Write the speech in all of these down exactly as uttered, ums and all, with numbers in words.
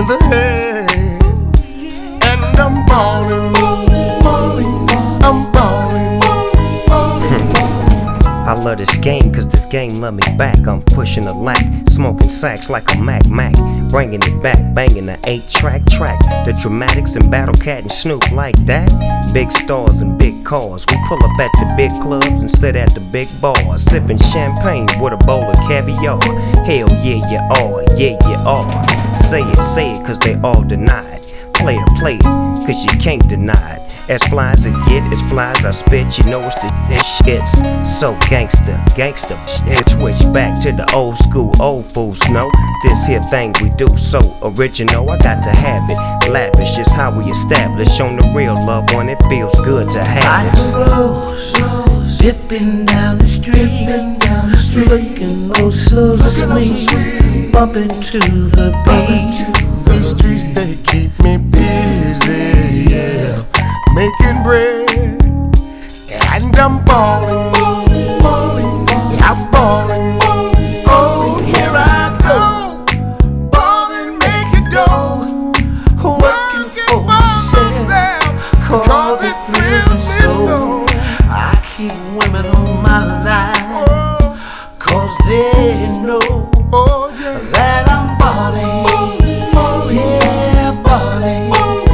in the head, and I'm ballin', ballin', I'm ballin', ballin'. I love this game cause this game love me back. I'm pushing a lack, smoking sacks like a Mac Mac, bringing it back, banging the eight track track. The Dramatics and Battle Cat and Snoop like that. Big stars and big cars. We pull up at the big clubs and sit at the big bars, sipping champagne with a bowl of caviar. Hell yeah you are, yeah you are. Say it, say it cause they all denied. Play it, play it cause you can't deny it. As fly as it get, as fly as I spit, you know it's the this shit's so gangster, gangster shit. Switch back to the old school, old fools know this here thing we do so original. I got to have it, lavish is how we establish on the real love when it feels good to have it. I rose, dipping down the street, down the street, looking oh so sweet, bumping to the beat. These streets they keep me busy, yeah. Making bread, and I'm ballin', ballin', yeah, I'm ballin'. Oh, here I go, ballin', making dough, Working for myself, cause it thrills me so. I keep women on my line, cause they know oh, yeah. that I'm ballin', yeah, ballin'.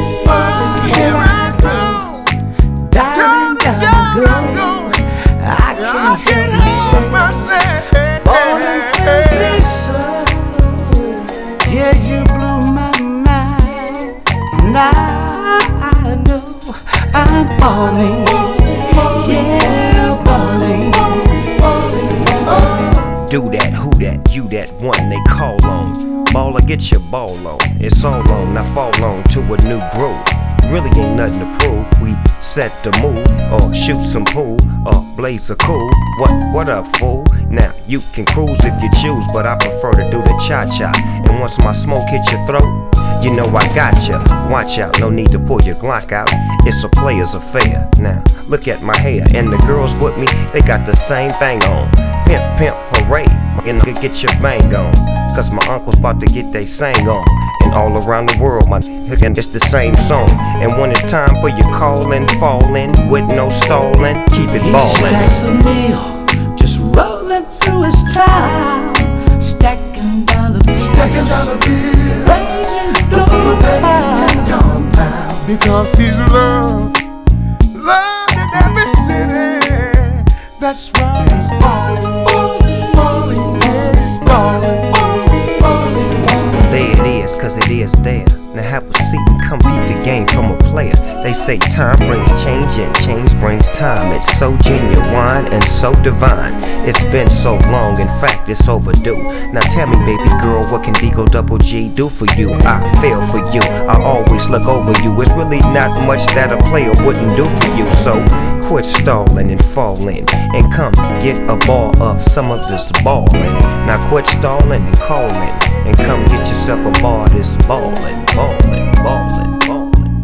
Yeah, you blew my mind. Now I know I'm ballin'. Yeah, ballin'. Do that, who that, you that one they call on. Baller, get your ball on. It's all on, now fall on to a new groove. Really ain't nothing to prove. We set the mood, or shoot some pool, or blaze a cool. What, what up, fool? Now you can cruise if you choose, but I prefer to do the cha-cha. And once my smoke hits your throat, you know I gotcha. Watch out, no need to pull your Glock out. It's a player's affair. Now look at my hair, and the girls with me, they got the same thing on. Pimp, pimp, hooray, and get your bang on. Cause my uncle's about to get they sang on. And all around the world, my and it's the same song. And when it's time for you callin', fallin', with no stallin', keep it ballin'. He's a meal, just rollin' through his town, stacking down the bills, Stacking down the bills, raising dog pound, because he's loved, loved in every city. That's why he's ballin', ballin', yeah, he's ballin', ballin'. There it is, cause it is there. Now have a seat and come peep the game from a player. They say time brings change and change brings time. It's so genuine and so divine. It's been so long, in fact it's overdue. Now tell me baby girl, what can Deagle Double G do for you? I feel for you, I always look over you. It's really not much that a player wouldn't do for you. So quit stalling and fall in, and come get a ball of some of this ballin'. Now quit stalling and callin', and come get yourself a ball of this ballin', ballin', ballin', ballin'.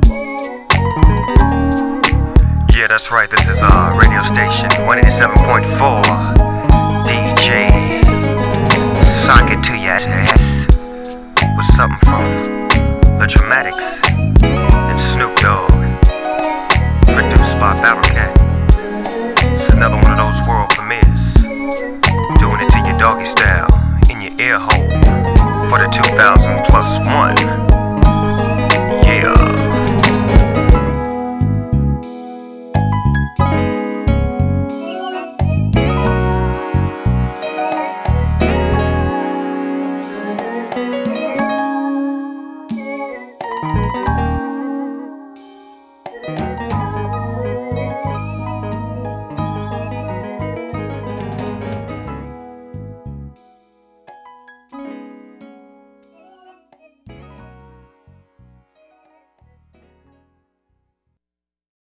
Yeah, that's right, this is our radio station, one eighty-seven point four. D J, sock it to your ass with something from the Dramatics and Snoop Dogg. Produced by Battle Cat. It's another one of those world premieres. Doing it to your doggy style, in your ear hole, for the two thousand plus one.